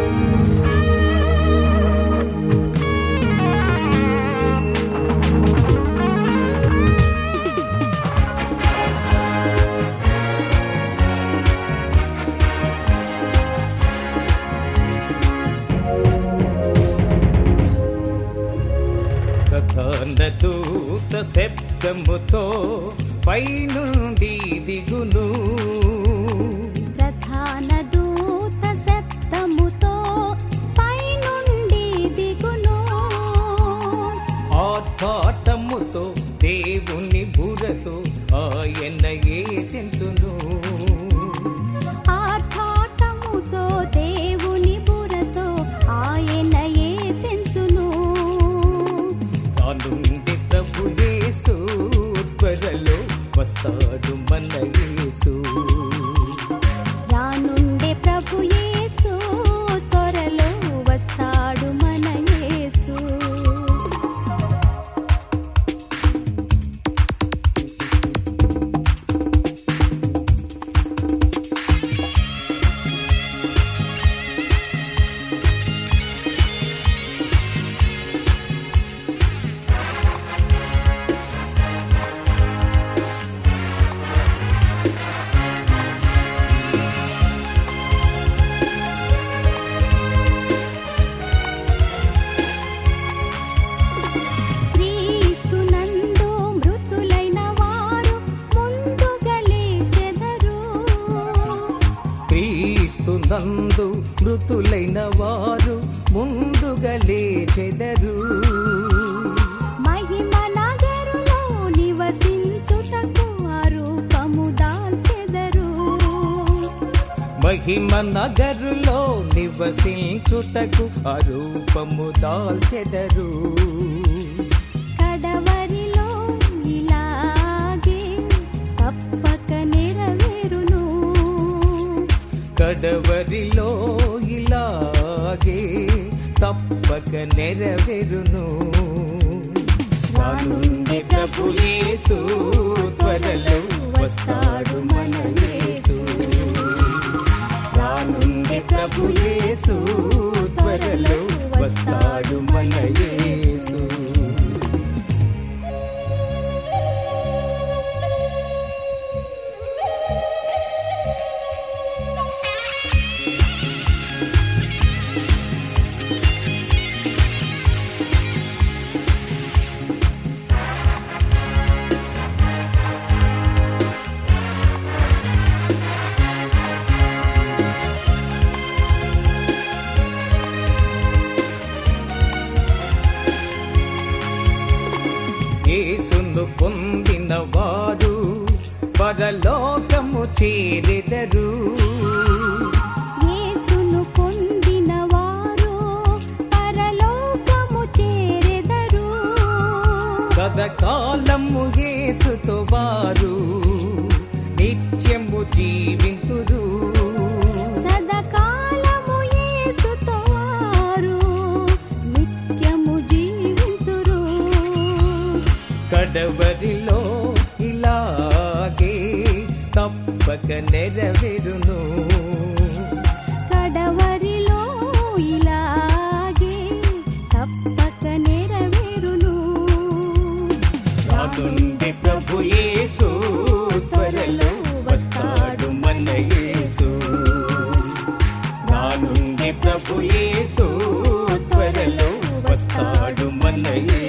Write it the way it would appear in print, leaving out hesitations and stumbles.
దూత శబ్దముతో పైనుండి దిగును, ప్రధాన దూత శబ్దముతో పైనుండి దిగును, ఆర్భాటముతో దేవుని బురతో ఆయనయే తెంచును, ఆర్భాటముతో దేవుని బురతో ఆయనయే తెంచును. నుండి ప్రభు యేసు త్వరలో వస్తాడు మన యేసు, రానుండే ప్రభు యేసు త్వరలో వస్తాడు మన యేసు. నందు మృతులైన వారు ముందుగా లేచెదరు, మహిమ నగరులో నివసించుటకు అరూపము దాల్చెదరు, మహిమ నగరులో నివసించుటకు అరూపము దాల్చెదరు. కడవరిలో ఇలాగే తప్పక నెరవేరును, కడవరిలో ఇలాగే తప్పక నెరవేరును. రానుండే ప్రభు యేసు త్వరలో వస్తాడు మన యేసు, రానుండే ప్రభు యేసు త్వరలో వస్తాడు మన యేసు. యేసును పొందిన వారు పరలోకము చేరెదరు, యేసును పొందిన వారు పరలోకము చేరెదరు, సదాకాలము యేసుతో వారు నిత్యము జీవింతురు, సదాకాలము యేసుతో వారు నిత్యము జీవింతురు. కడవరిలో ఇలాగే తప్పక నెరవేరును, కడవరిలో ఇలాగే తప్పక నెరవేరును. రానుండే ప్రభు యేసు త్వరలో వస్తాడు మన యేసు, రానుండే ప్రభు యేసు త్వరలో వస్తాడు మన యేసు.